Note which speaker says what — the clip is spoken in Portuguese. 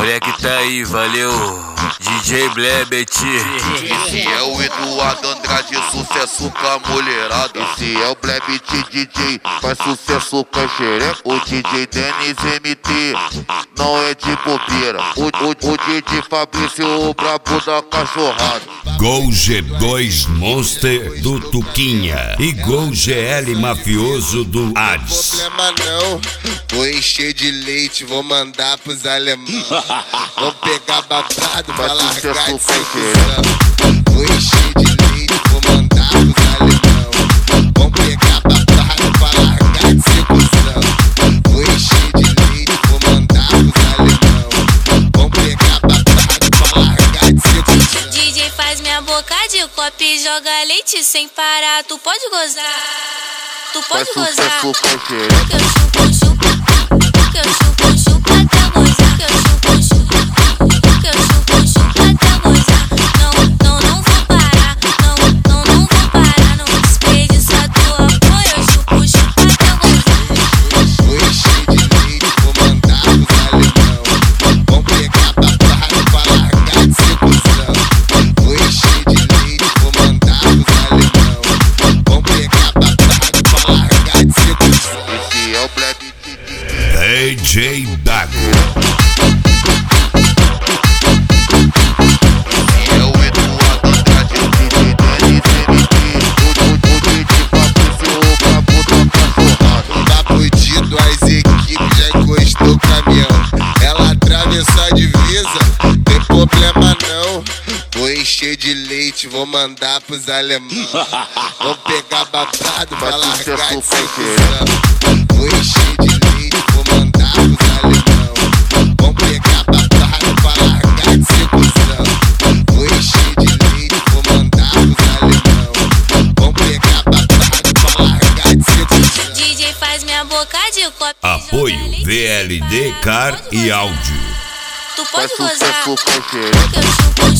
Speaker 1: moleque tá aí, valeu. DJ Blebet.
Speaker 2: Esse é o Eduardo Andrade, sucesso com a mulherada. Esse é o Blebet DJ, faz sucesso com a xereca. O DJ Denis MT não é de bobeira. O DJ Fabrício, o brabo da cachorrada.
Speaker 3: Gol G2 Monster do Tuquinha e Gol GL Mafioso do Hades.
Speaker 4: Não tem problema não, vou encher de leite, vou mandar pros alemães. Vou pegar babado pra largar de secção. Vou encher de leite, vou mandar pros alemães. Vou pegar babado pra largar de secção. Vou encher de leite, vou mandar pros alemães. Vou pegar babado pra largar de secção.
Speaker 5: DJ faz minha boca de copo e joga leite sem parar. Tu pode gozar, tu pode gozar. Que eu chupo, chupo, que eu chupo, chupo até gozar. Que eu chupo, chupo, que eu chupo, chupo até gozar. Não vou parar, não vou parar. Não desperdiça tua apoio. Eu chupo, chupo até gozar.
Speaker 4: Vou encher de leite, vou mandar pros alemães. Vão pegar babado pra largar de secção. Vou encher de leite, vou mandar pros alemães. Vão pegar babado pra largar de secção.
Speaker 2: Esse é o Blebet
Speaker 3: DJ Dago.
Speaker 2: é o Eduardo Andrade, o DJ Denis MT. O DJ Fabrício, o brabo da cachorrada.
Speaker 4: Tá fudido, as equipes já encostou o caminhão. Ela atravessou a divisa, tem problema não. Vou encher de leite, vou mandar pros alemães. Vou pegar babado pra largar de secção. Vou encher de leite, vou mandar pros alemães. Vou pegar babado pra largar de secção. Vou encher de leite, vou mandar pros alemães. Vou pegar babado pra largar de secção.
Speaker 5: DJ faz minha boca de copo.
Speaker 3: Apoio VLD Car e Áudio.
Speaker 5: Tu pode
Speaker 2: Faz
Speaker 5: gozar,
Speaker 2: sucesso com a xereca.
Speaker 5: que eu chupo,